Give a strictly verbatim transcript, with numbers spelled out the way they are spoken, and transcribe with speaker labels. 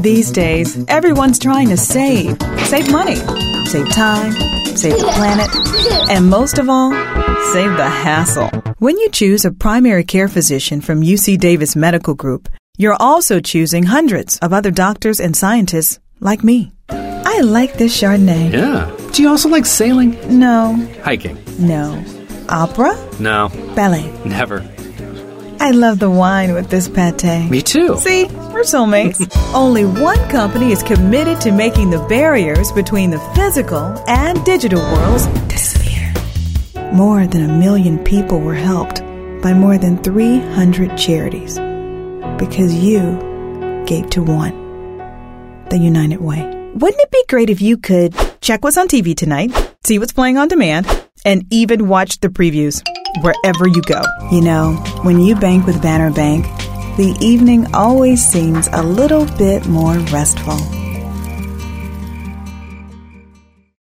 Speaker 1: These days, everyone's trying to save. Save money, save time, save the planet, and most of all, save the hassle. When you choose a primary care physician from U C Davis Medical Group, you're also choosing hundreds of other doctors and scientists like me. I like this Chardonnay.
Speaker 2: Yeah. Do you also like sailing?
Speaker 1: No.
Speaker 2: Hiking?
Speaker 1: No. Opera?
Speaker 2: No.
Speaker 1: Ballet?
Speaker 2: Never.
Speaker 1: I love the wine with this pate.
Speaker 2: Me too.
Speaker 1: See? We're soulmates. Only one company is committed to making the barriers between the physical and digital worlds disappear. More than a million people were helped by more than three hundred charities because you gave to one, the United Way. Wouldn't it be great if you could check what's on T V tonight, see what's playing on demand, and even watch the previews wherever you go? You know, when you bank with Banner Bank, the evening always seems a little bit more restful.